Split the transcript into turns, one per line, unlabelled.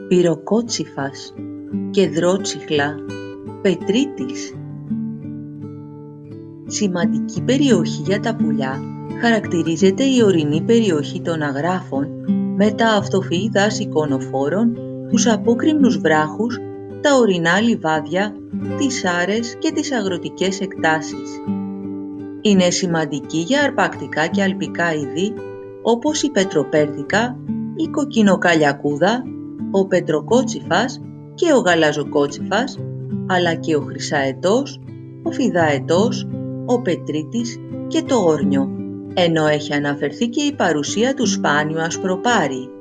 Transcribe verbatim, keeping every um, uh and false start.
Πυροκότσυφας, Κεδρότσιχλα, Πετρίτης. Σημαντική περιοχή για τα πουλιά χαρακτηρίζεται η ορεινή περιοχή των Αγράφων με τα αυτοφυή δάση κονοφόρων, τους απόκρημνους βράχους, τα ορεινά λιβάδια, τις άρες και τις αγροτικές εκτάσεις. Είναι σημαντική για αρπακτικά και αλπικά είδη όπως η πετροπέρδικα, η κοκκινοκαλιακούδα, ο πετροκότσυφας και ο γαλαζοκότσυφας, αλλά και ο χρυσαετός, ο φυδαετός, ο πετρίτης και το όρνιο, ενώ έχει αναφερθεί και η παρουσία του σπάνιου ασπροπάρη.